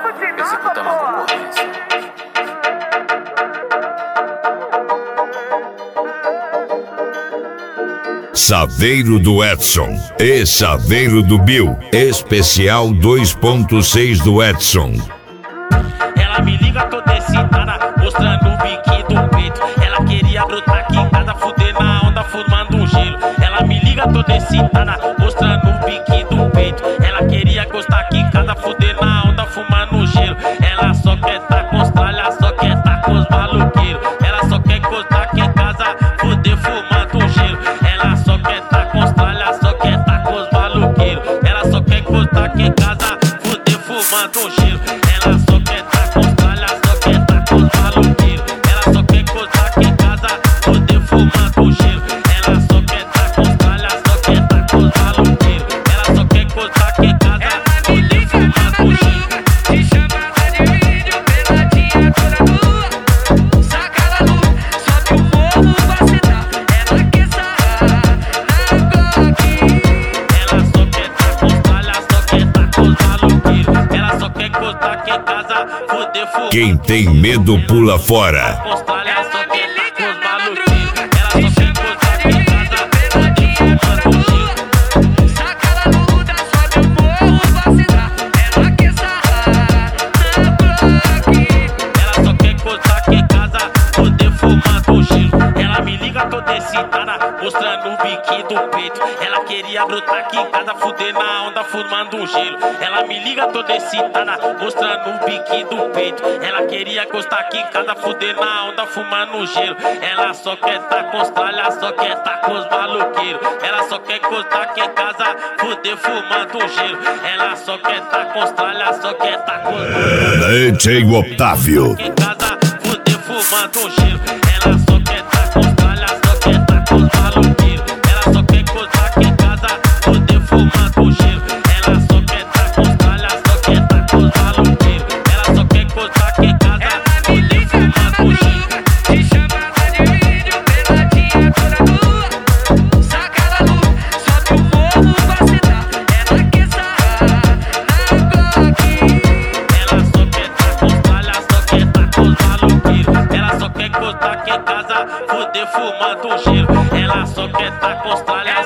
executando a concorrência. Chaveiro do Edson e chaveiro do Bill, especial 2.6 do Edson. Ela me liga toda excitada, mostrando o biquinho do peito. Ela queria brotar quicada, fuder na onda, formando um gelo. Ela me liga toda excitada, mostrando o biquinho do peito. Ela queria gostar quicada, fuder na onda, fumando um gelo. Ela só quer tá com os tralhas, só quer tá com os maluqueiros. Ela só quer gostar aqui em casa, fuder fumando um gelo. Ela só quer tá com os tralhas, só quer tá com os maluqueiros. Ela só quer gostar aqui em casa, fuder fumando um gelo. Ela só quer tá com os tralhas, só quer tá com os maluqueiros. Ela só quer gostar aqui em casa, fuder fumando um gelo. Ela só quer tá com os tralhas, só quer tá com os maluqueiros. Ela só quer gostar aqui em casa, fuder fumando um gelo. Te chamava de vídeo, peladinha toda nua. Saca na luz, sobe o morro, vacilar. Ela quer sarrar na Glock. Ela só quer tá com os tralhas, só quer tá com os maluqueiros. Ela só quer gostar aqui em casa, fuder fumando. Quem tem medo pula fora. Com os tralhas, só quer tá com os maluqueiros. Ela só quer gostar aqui em casa, fuder fumando um gelo. Saca na luta, sobe o morro, vacilar. Ela quer sarrar na Glock. Ela só quer gostar aqui em casa, poder fumar do gelo. Ela me liga toda excitada, mostrando o biquinho do peito. Ela queria brotar aqui em casa, fuder na onda, fumando um gelo. Ela me liga toda excitada, mostrando o biquinho do peito. Ela queria gostar aqui em casa, fuder na onda, fumando um gelo. Ela só quer tá com os tralhas, só quer tá com os maluqueiros. Ela só quer gostar aqui em casa, fuder fumando um gelo. Ela só quer tá com os tralhas, só quer tá com os maluqueiros. DJ Otávio. Em casa, fuder fumando um gelo. Ela só quer tá com os tralhas, só quer tá com os maluqueiros. Ela só quer gostar aqui em casa, fuder fumando um gelo. Ela só quer tá com os tralhas, só quer tá com os maluqueiros. Ela só quer gostar aqui em casa, fuder fumando um gelo. Te chamava de vídeo, peladinha toda nua. Saca na luz, sobe o morro, vacilar. Ela quer sarrar na Glock. Ela só quer tá com os tralhas, só quer tá com os maluqueiros. Ela só quer gostar aqui em casa, fuder fumando um gelo. Ela só quer tá com os tralhas,